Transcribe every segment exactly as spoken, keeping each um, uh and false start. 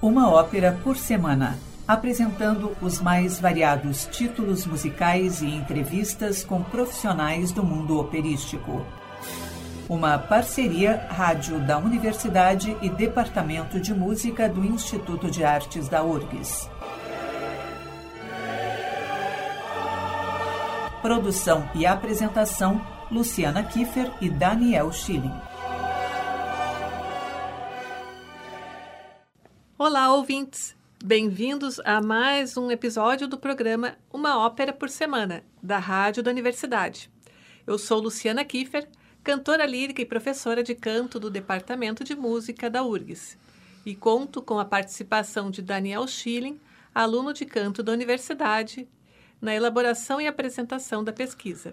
uma ópera por semana, apresentando os mais variados títulos musicais e entrevistas com profissionais do mundo operístico. Uma parceria Rádio da Universidade e Departamento de Música do Instituto de Artes da U R G S. Produção e apresentação, Luciana Kiefer e Daniel Schilling. Olá, ouvintes! Bem-vindos a mais um episódio do programa Uma Ópera por Semana, da Rádio da Universidade. Eu sou Luciana Kiefer, cantora lírica e professora de canto do Departamento de Música da U R G S, e conto com a participação de Daniel Schilling, aluno de canto da Universidade, na elaboração e apresentação da pesquisa.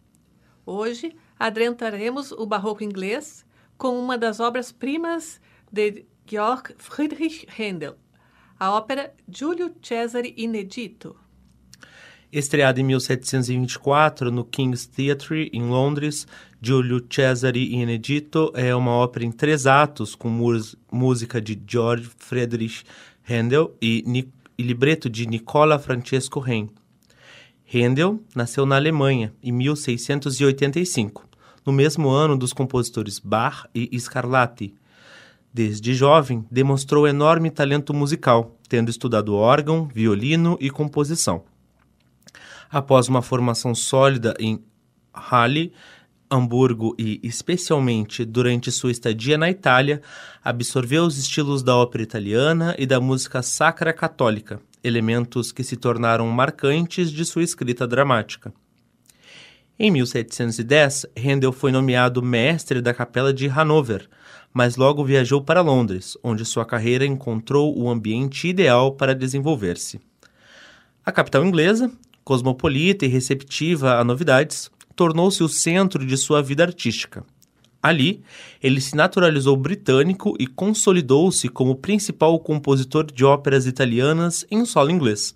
Hoje, adentraremos o barroco inglês com uma das obras-primas de Georg Friedrich Händel, a ópera Giulio Cesare Inedito. Estreada em mil setecentos e vinte e quatro no King's Theatre, em Londres, Giulio Cesare Inedito é uma ópera em três atos com música de Georg Friedrich Händel e, e libreto de Nicola Francesco Rein. Händel nasceu na Alemanha em mil seiscentos e oitenta e cinco, no mesmo ano dos compositores Bach e Scarlatti. Desde jovem, demonstrou enorme talento musical, tendo estudado órgão, violino e composição. Após uma formação sólida em Halle, Hamburgo e, especialmente, durante sua estadia na Itália, absorveu os estilos da ópera italiana e da música sacra católica, elementos que se tornaram marcantes de sua escrita dramática. Em mil setecentos e dez, Händel foi nomeado mestre da Capela de Hanover, mas logo viajou para Londres, onde sua carreira encontrou o ambiente ideal para desenvolver-se. A capital inglesa, cosmopolita e receptiva a novidades, tornou-se o centro de sua vida artística. Ali, ele se naturalizou britânico e consolidou-se como principal compositor de óperas italianas em solo inglês.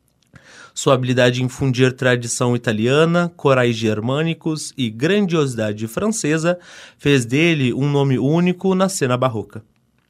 Sua habilidade em fundir tradição italiana, corais germânicos e grandiosidade francesa fez dele um nome único na cena barroca.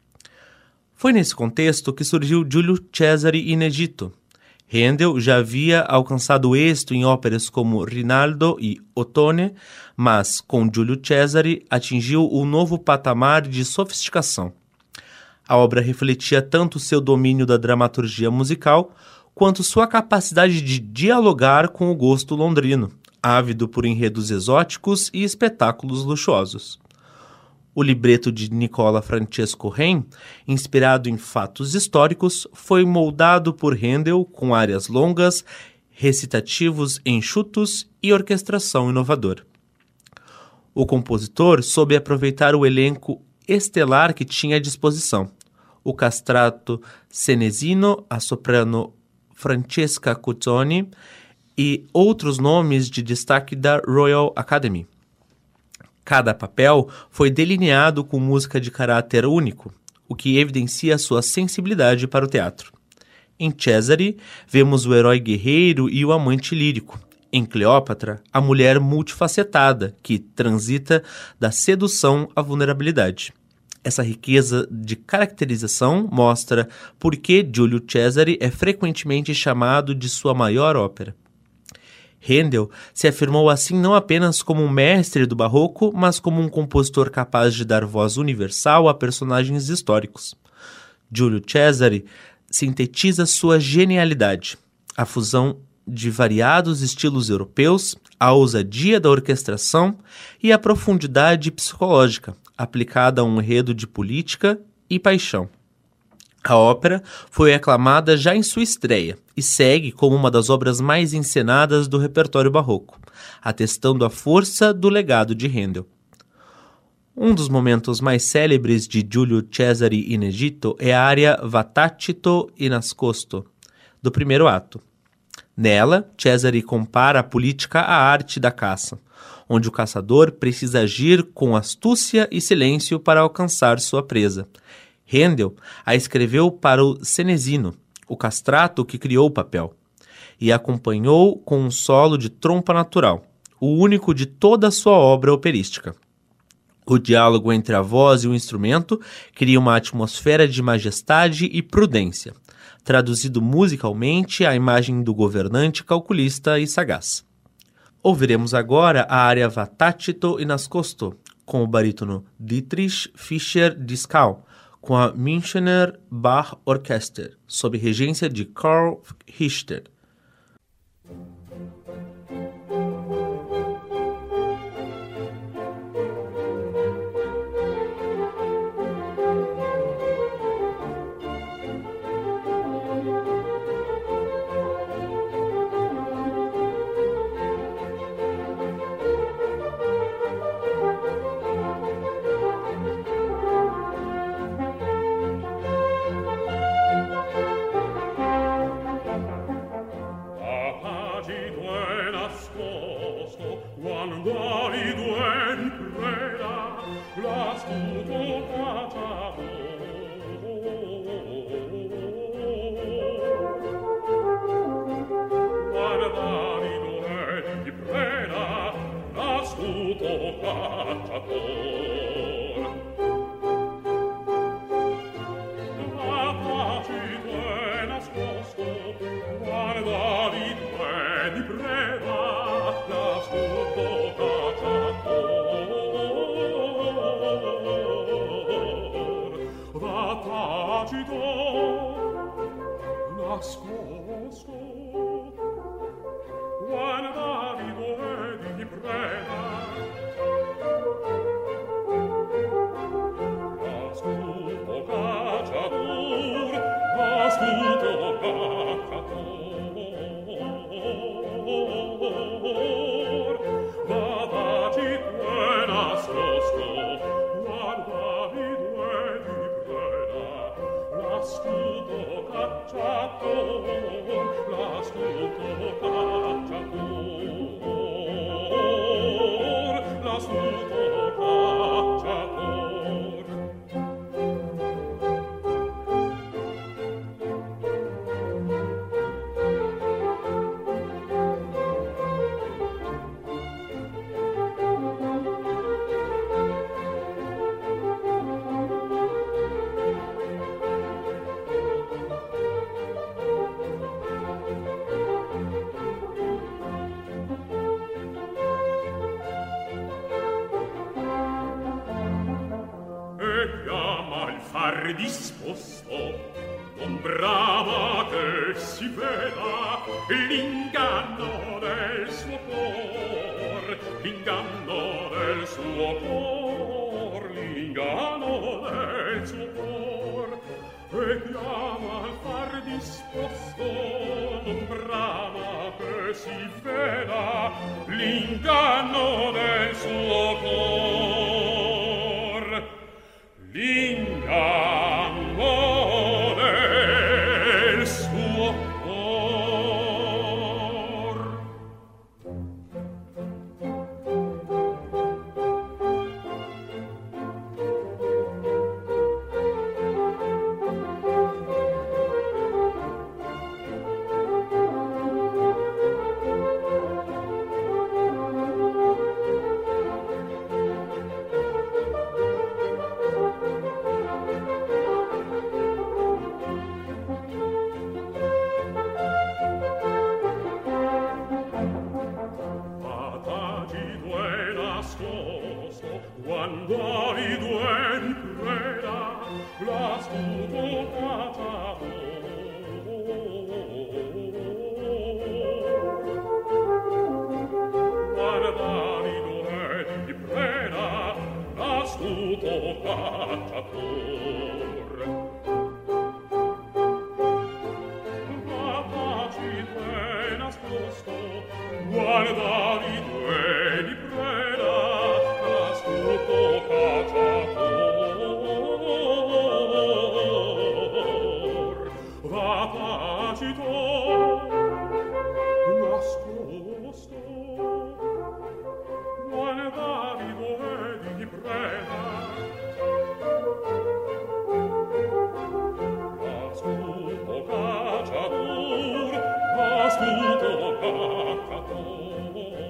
Foi nesse contexto que surgiu Giulio Cesare Inedito. Händel já havia alcançado êxito em óperas como Rinaldo e Ottone, mas com Giulio Cesare atingiu um novo patamar de sofisticação. A obra refletia tanto seu domínio da dramaturgia musical quanto sua capacidade de dialogar com o gosto londrino, ávido por enredos exóticos e espetáculos luxuosos. O libreto de Nicola Francesco Rein, inspirado em fatos históricos, foi moldado por Händel com áreas longas, recitativos enxutos e orquestração inovadora. O compositor soube aproveitar o elenco estelar que tinha à disposição: o castrato Senesino, a soprano Francesca Cuzzoni e outros nomes de destaque da Royal Academy. Cada papel foi delineado com música de caráter único, o que evidencia sua sensibilidade para o teatro. Em Cesare, vemos o herói guerreiro e o amante lírico. Em Cleópatra, a mulher multifacetada, que transita da sedução à vulnerabilidade. Essa riqueza de caracterização mostra por que Giulio Cesare é frequentemente chamado de sua maior ópera. Händel se afirmou assim não apenas como um mestre do barroco, mas como um compositor capaz de dar voz universal a personagens históricos. Giulio Cesare sintetiza sua genialidade, a fusão de variados estilos europeus, a ousadia da orquestração e a profundidade psicológica, aplicada a um enredo de política e paixão. A ópera foi aclamada já em sua estreia e segue como uma das obras mais encenadas do repertório barroco, atestando a força do legado de Händel. Um dos momentos mais célebres de Giulio Cesare Inedito é a área Va tacito e nascosto, do primeiro ato. Nela, Cesare compara a política à arte da caça, onde o caçador precisa agir com astúcia e silêncio para alcançar sua presa. Händel a escreveu para o Senesino, o castrato que criou o papel, e acompanhou com um solo de trompa natural, o único de toda a sua obra operística. O diálogo entre a voz e o instrumento cria uma atmosfera de majestade e prudência. Traduzido musicalmente, a imagem do governante calculista e sagaz. Ouviremos agora a área Va Tacito e Nascosto, com o barítono Dietrich Fischer-Dieskau, com a Münchener Bach Orchester, sob regência de Karl Richter. Disposto, non brama che si veda l'inganno del suo cor, l'inganno del suo cor, l'inganno del suo cor, e chiama al far disposto, non brama che si veda l'inganno del suo cor, l'inganno astuto cacciatore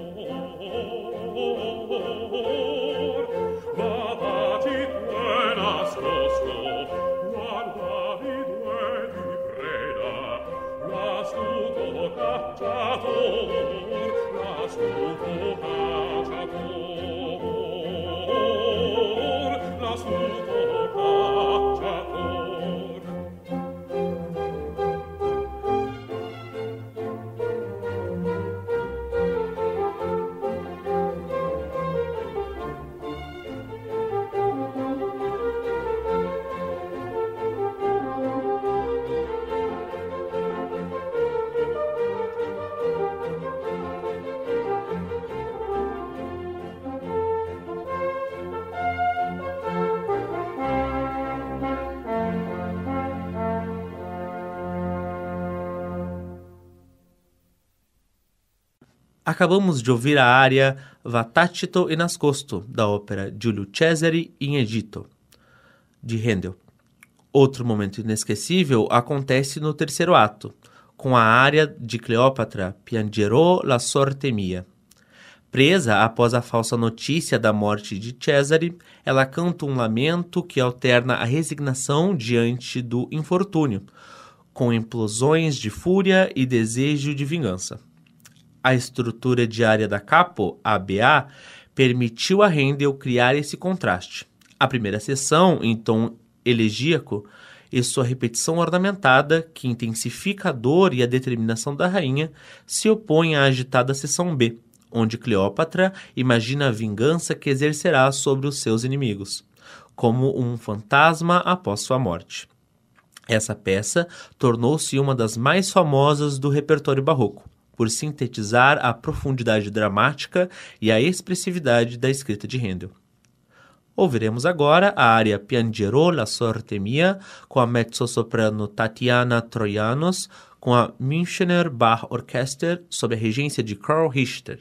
Acabamos de ouvir a área Va tacito e nascosto, da ópera Giulio Cesare in Egitto, de Handel. Outro momento inesquecível acontece no terceiro ato, com a área de Cleópatra, Piangerò la sorte mia. Presa após a falsa notícia da morte de Cesare, ela canta um lamento que alterna a resignação diante do infortúnio, com implosões de fúria e desejo de vingança. A estrutura diária da Capo, A B A, permitiu a Handel criar esse contraste. A primeira seção, em tom elegíaco, e sua repetição ornamentada, que intensifica a dor e a determinação da rainha, se opõe à agitada seção B, onde Cleópatra imagina a vingança que exercerá sobre os seus inimigos, como um fantasma após sua morte. Essa peça tornou-se uma das mais famosas do repertório barroco, por sintetizar a profundidade dramática e a expressividade da escrita de Handel. Ouviremos agora a área Piangerò la sorte mia, com a mezzo-soprano Tatiana Troianos, com a Münchener Bach Orchester, sob a regência de Karl Richter.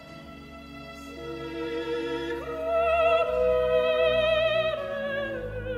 Thank you.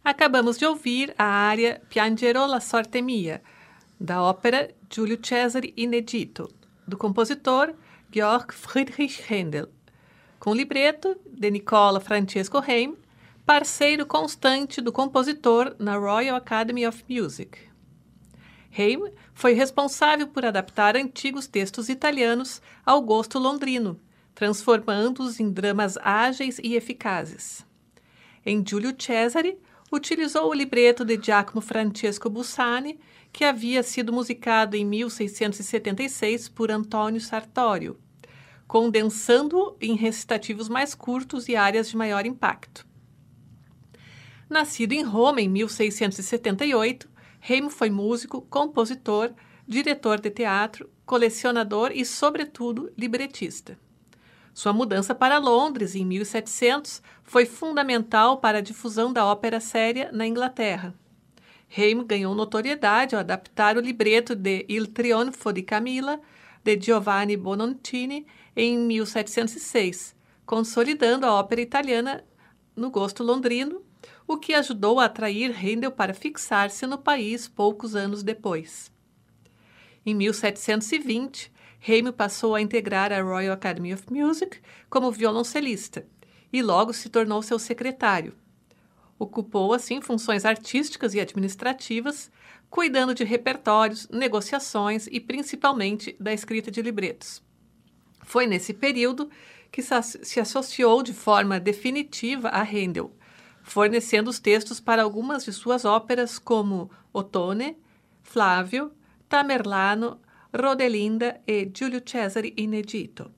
Acabamos de ouvir a área Piangerò la sorte mia, da ópera Giulio Cesare Inedito, do compositor Georg Friedrich Händel, com libreto de Nicola Francesco Reim, parceiro constante do compositor na Royal Academy of Music. Reim foi responsável por adaptar antigos textos italianos ao gosto londrino, transformando-os em dramas ágeis e eficazes. Em Giulio Cesare, utilizou o libreto de Giacomo Francesco Busani, que havia sido musicado em mil seiscentos e setenta e seis por Antônio Sartório, condensando-o em recitativos mais curtos e áreas de maior impacto. Nascido em Roma em mil seiscentos e setenta e oito, Reim foi músico, compositor, diretor de teatro, colecionador e, sobretudo, libretista. Sua mudança para Londres, em mil e setecentos, foi fundamental para a difusão da ópera séria na Inglaterra. Reim ganhou notoriedade ao adaptar o libreto de Il Trionfo di Camilla, de Giovanni Bononcini, em mil setecentos e seis, consolidando a ópera italiana no gosto londrino, o que ajudou a atrair Händel para fixar-se no país poucos anos depois. Em mil setecentos e vinte, Reim passou a integrar a Royal Academy of Music como violoncelista e logo se tornou seu secretário. Ocupou, assim, funções artísticas e administrativas, cuidando de repertórios, negociações e, principalmente, da escrita de libretos. Foi nesse período que se associou de forma definitiva a Händel, fornecendo os textos para algumas de suas óperas como Ottone, Flávio, Tamerlano, Rodelinda e Giulio Cesare Inedito.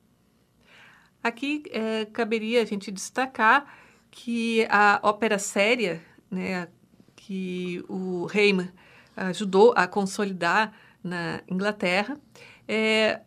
Aqui é, caberia a gente destacar que a ópera séria, né, que o Reim ajudou a consolidar na Inglaterra, é,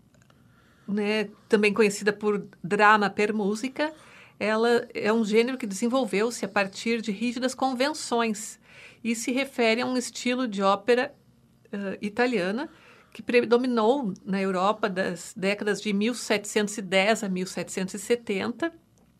né, também conhecida por drama per musica, ela é um gênero que desenvolveu-se a partir de rígidas convenções e se refere a um estilo de ópera uh, italiana que predominou na Europa das décadas de mil setecentos e dez a mil setecentos e setenta.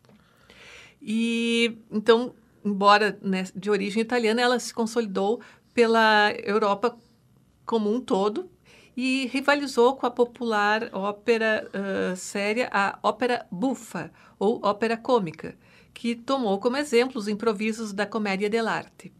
E, então, embora, né, de origem italiana, ela se consolidou pela Europa como um todo e rivalizou com a popular ópera uh, séria, a ópera buffa, ou ópera cômica, que tomou como exemplo os improvisos da Commedia dell'arte.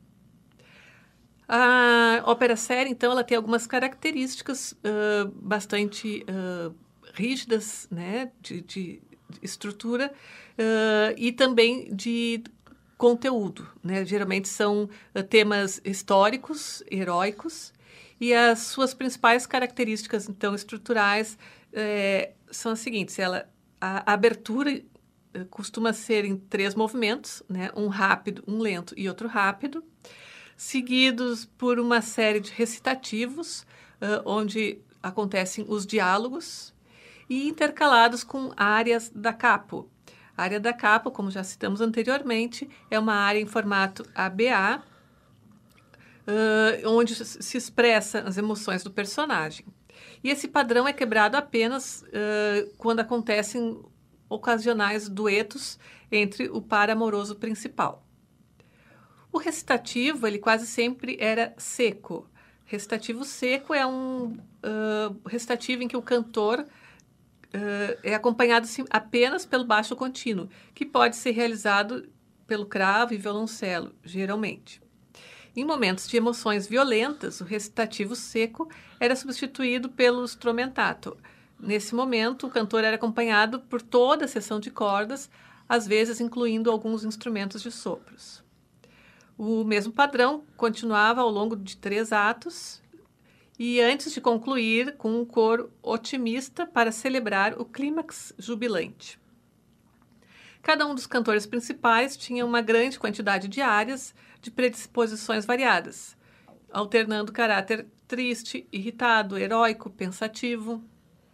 A ópera séria, então, ela tem algumas características uh, bastante uh, rígidas, né, de, de, de estrutura uh, e também de conteúdo, né? Geralmente são uh, temas históricos, heróicos, e as suas principais características, então, estruturais eh, são as seguintes. Ela, a, a abertura uh, costuma ser em três movimentos, né? Um rápido, um lento e outro rápido, seguidos por uma série de recitativos, uh, onde acontecem os diálogos, e intercalados com áreas da capo. A área da capo, como já citamos anteriormente, é uma área em formato A B A, uh, onde se expressa as emoções do personagem. E esse padrão é quebrado apenas uh, quando acontecem ocasionais duetos entre o par amoroso principal. O recitativo, ele quase sempre era seco. Recitativo seco é um uh, recitativo em que o cantor uh, é acompanhado sim, apenas pelo baixo contínuo, que pode ser realizado pelo cravo e violoncelo, geralmente. Em momentos de emoções violentas, o recitativo seco era substituído pelo strumentato. Nesse momento, o cantor era acompanhado por toda a seção de cordas, às vezes incluindo alguns instrumentos de sopros. O mesmo padrão continuava ao longo de três atos e antes de concluir com um coro otimista para celebrar o clímax jubilante. Cada um dos cantores principais tinha uma grande quantidade de áreas de predisposições variadas, alternando caráter triste, irritado, heróico, pensativo.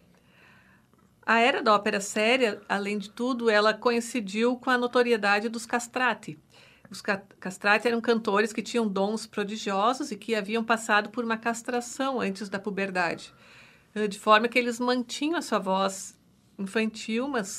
A era da ópera séria, além de tudo, ela coincidiu com a notoriedade dos castrati. Os castrati eram cantores que tinham dons prodigiosos e que haviam passado por uma castração antes da puberdade, de forma que eles mantinham a sua voz infantil, mas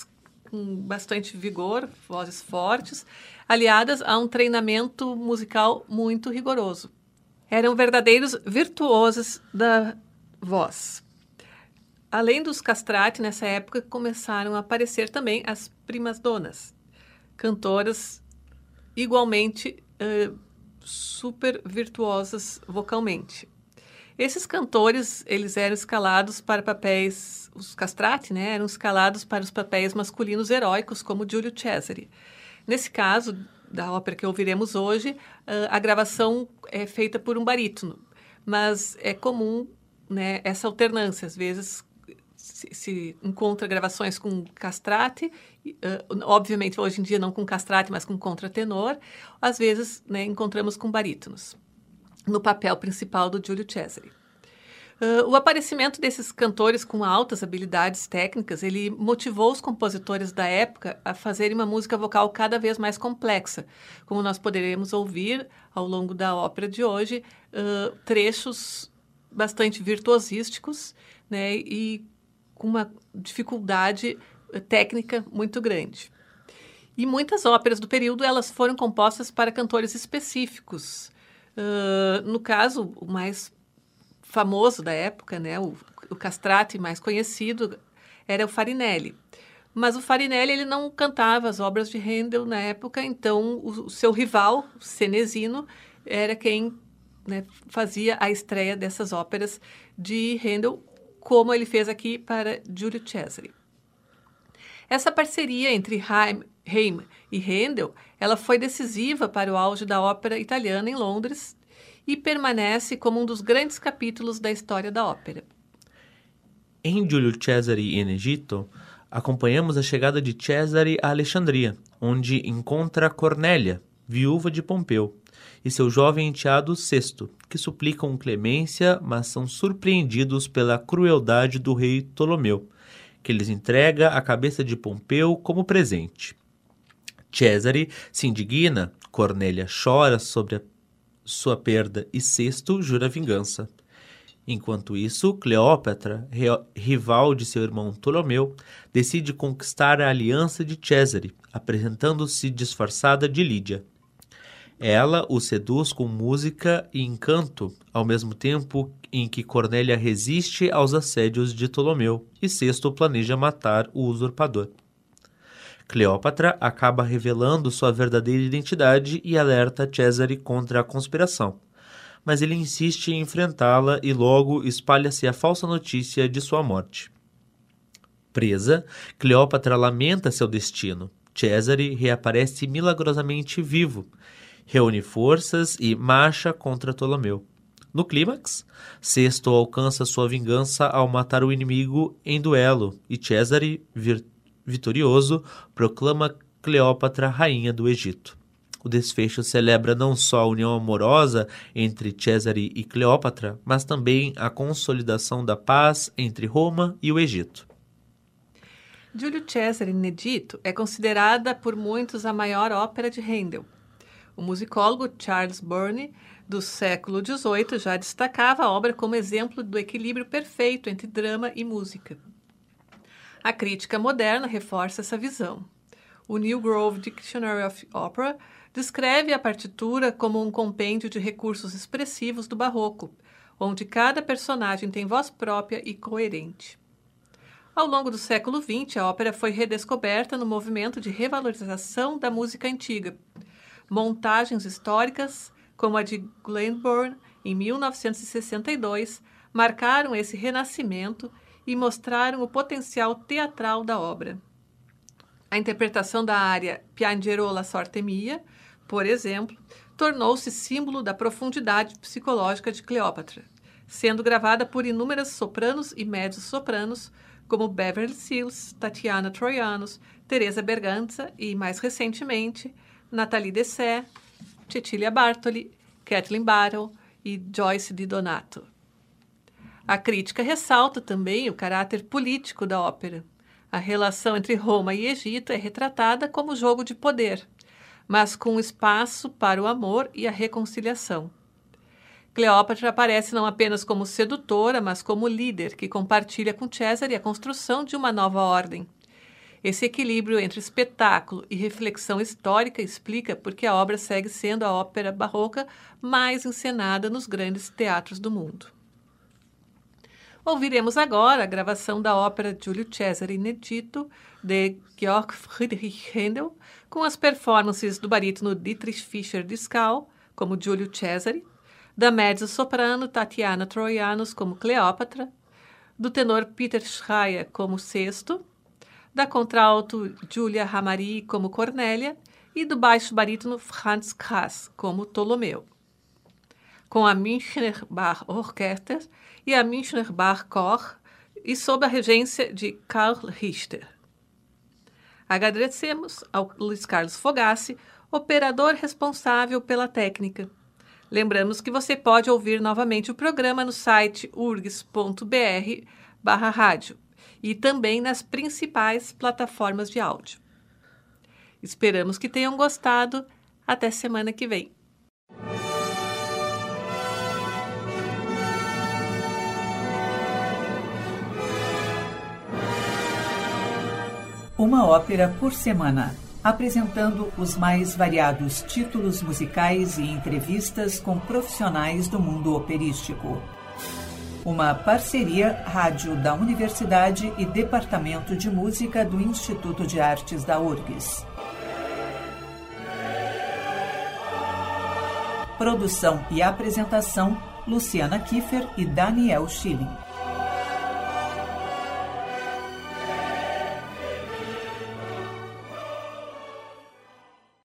com bastante vigor, vozes fortes, aliadas a um treinamento musical muito rigoroso. Eram verdadeiros virtuosos da voz. Além dos castrati, nessa época começaram a aparecer também as primas donas, cantoras igualmente uh, super virtuosas vocalmente. Esses cantores, eles eram escalados para papéis, os castrati, né, eram escalados para os papéis masculinos heróicos, como Giulio Cesare. Nesse caso, da ópera que ouviremos hoje, a gravação é feita por um barítono, mas é comum, né, essa alternância. Às vezes se, se encontra gravações com castrati, uh, obviamente hoje em dia não com castrati, mas com contratenor. Às vezes, né, encontramos com barítonos, no papel principal do Giulio Cesare. Uh, o aparecimento desses cantores com altas habilidades técnicas, ele motivou os compositores da época a fazerem uma música vocal cada vez mais complexa, como nós poderemos ouvir ao longo da ópera de hoje, uh, trechos bastante virtuosísticos, né, e com uma dificuldade técnica muito grande. E muitas óperas do período elas foram compostas para cantores específicos. Uh, no caso, o mais famoso da época, né, o, o castrati mais conhecido, era o Farinelli. Mas o Farinelli ele não cantava as obras de Handel na época, então o, o seu rival, o Senesino, era quem, né, fazia a estreia dessas óperas de Handel, como ele fez aqui para Giulio Cesare. Essa parceria entre Haydn Haydn e Handel, ela foi decisiva para o auge da ópera italiana em Londres e permanece como um dos grandes capítulos da história da ópera. Em Giulio Cesare in Egitto, acompanhamos a chegada de Cesare a Alexandria, onde encontra Cornélia, viúva de Pompeu, e seu jovem enteado Sesto, que suplicam clemência, mas são surpreendidos pela crueldade do rei Ptolomeu, que lhes entrega a cabeça de Pompeu como presente. Cesare se indigna, Cornélia chora sobre a sua perda e Sesto jura vingança. Enquanto isso, Cleópatra, rival de seu irmão Ptolomeu, decide conquistar a aliança de Cesare, apresentando-se disfarçada de Lídia. Ela o seduz com música e encanto, ao mesmo tempo em que Cornélia resiste aos assédios de Ptolomeu e Sesto planeja matar o usurpador. Cleópatra acaba revelando sua verdadeira identidade e alerta Cesare contra a conspiração, mas ele insiste em enfrentá-la e logo espalha-se a falsa notícia de sua morte. Presa, Cleópatra lamenta seu destino. Cesare reaparece milagrosamente vivo, reúne forças e marcha contra Ptolomeu. No clímax, Sesto alcança sua vingança ao matar o inimigo em duelo e Cesare, vir vitorioso, proclama Cleópatra rainha do Egito. O desfecho celebra não só a união amorosa entre Cesare e Cleópatra, mas também a consolidação da paz entre Roma e o Egito. Giulio Cesare in Egitto é considerada por muitos a maior ópera de Handel. O musicólogo Charles Burney, do século dezoito, já destacava a obra como exemplo do equilíbrio perfeito entre drama e música. A crítica moderna reforça essa visão. O New Grove Dictionary of Opera descreve a partitura como um compêndio de recursos expressivos do barroco, onde cada personagem tem voz própria e coerente. Ao longo do século vinte, a ópera foi redescoberta no movimento de revalorização da música antiga. Montagens históricas, como a de Glyndebourne, em mil novecentos e sessenta e dois, marcaram esse renascimento e mostraram o potencial teatral da obra. A interpretação da área Piangerò la sorte mia, por exemplo, tornou-se símbolo da profundidade psicológica de Cleópatra, sendo gravada por inúmeras sopranos e mezzo-sopranos, como Beverly Sills, Tatiana Troianos, Teresa Berganza e, mais recentemente, Nathalie Dessay, Cecilia Bartoli, Kathleen Battle e Joyce Di Donato. A crítica ressalta também o caráter político da ópera. A relação entre Roma e Egito é retratada como jogo de poder, mas com espaço para o amor e a reconciliação. Cleópatra aparece não apenas como sedutora, mas como líder que compartilha com Cesare a construção de uma nova ordem. Esse equilíbrio entre espetáculo e reflexão histórica explica por que a obra segue sendo a ópera barroca mais encenada nos grandes teatros do mundo. Ouviremos agora a gravação da ópera Giulio Cesare Inedito, de Georg Friedrich Händel, com as performances do barítono Dietrich Fischer-Dieskau, como Giulio Cesare, da mezzo-soprano Tatiana Troianos, como Cleópatra, do tenor Peter Schreier, como Sexto, da contralto Giulia Ramari, como Cornélia, e do baixo barítono Franz Krass, como Ptolomeu. Com a Münchner Bar Orchester e a Münchner Bar Chor, e sob a regência de Karl Richter. Agradecemos ao Luiz Carlos Fogassi, operador responsável pela técnica. Lembramos que você pode ouvir novamente o programa no site urgs ponto br barra rádio e também nas principais plataformas de áudio. Esperamos que tenham gostado. Até semana que vem. Uma ópera por semana, apresentando os mais variados títulos musicais e entrevistas com profissionais do mundo operístico. Uma parceria Rádio da Universidade e Departamento de Música do Instituto de Artes da URGS. Produção e apresentação, Luciana Kiefer e Daniel Schilling.